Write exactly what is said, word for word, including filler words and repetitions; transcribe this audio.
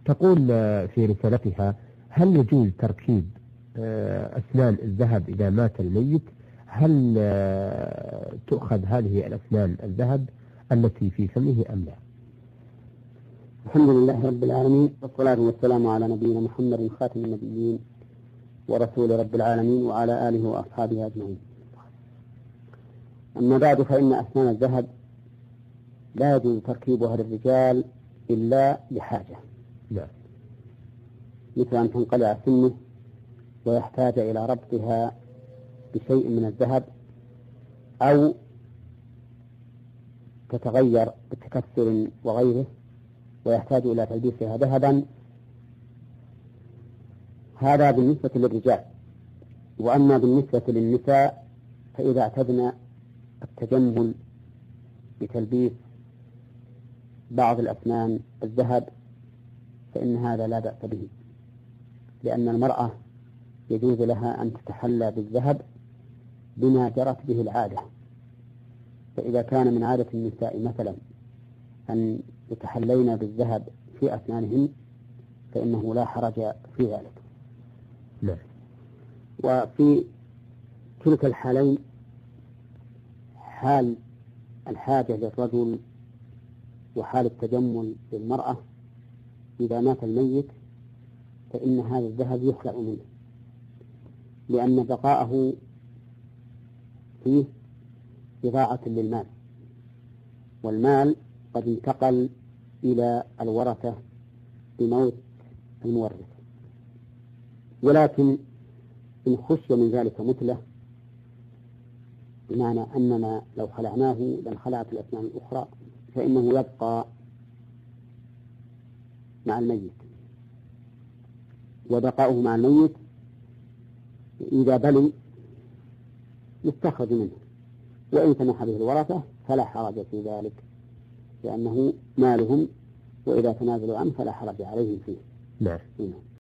تقول في رسالتها: هل يجوز تركيب أسنان الذهب إذا مات الميت؟ هل تؤخذ هذه الأسنان الذهب التي في فمه أم لا؟ الحمد لله رب العالمين، والصلاة والسلام على نبينا محمد خاتم النبيين ورسول رب العالمين وعلى آله وأصحابه أجمعين. أما بعد، فإن أسنان الذهب لا يجوز تركيبها للرجال إلا لحاجة، لا. مثل أن تنقلع سنه ويحتاج إلى ربطها بشيء من الذهب، أو تتغير بتكسر وغيره ويحتاج إلى تلبيسها ذهبا. هذا بالنسبة للرجال. وأما بالنسبة للنساء فإذا اعتدنا التجمل بتلبيس بعض الأسنان الذهب فإن هذا لا بأس به، لأن المرأة يجوز لها أن تتحلى بالذهب بما جرت به العادة. فإذا كان من عادة النساء مثلا أن يتحلين بالذهب في أسنانهن فإنه لا حرج في ذلك. لا. وفي تلك الحالين، حال الحاجة للرجل وحال التجمل للمرأة، إذا مات الميت فإن هذا الذهب يخلع منه، لأن بقاءه فيه إضاعة للمال، والمال قد انتقل إلى الورثة بموت المورث. ولكن إن خشي من ذلك مثله، بمعنى أننا لو خلعناه لانخلعت الأسنان الأخرى، فإنه يبقى مع الميت، وبقاؤه مع الميت إذا بلي يستخرج منه، وإن سمح به الورثة فلا حرج في ذلك، لأنه مالهم، وإذا تنازلوا عنه فلا حرج عليهم فيه. نعم.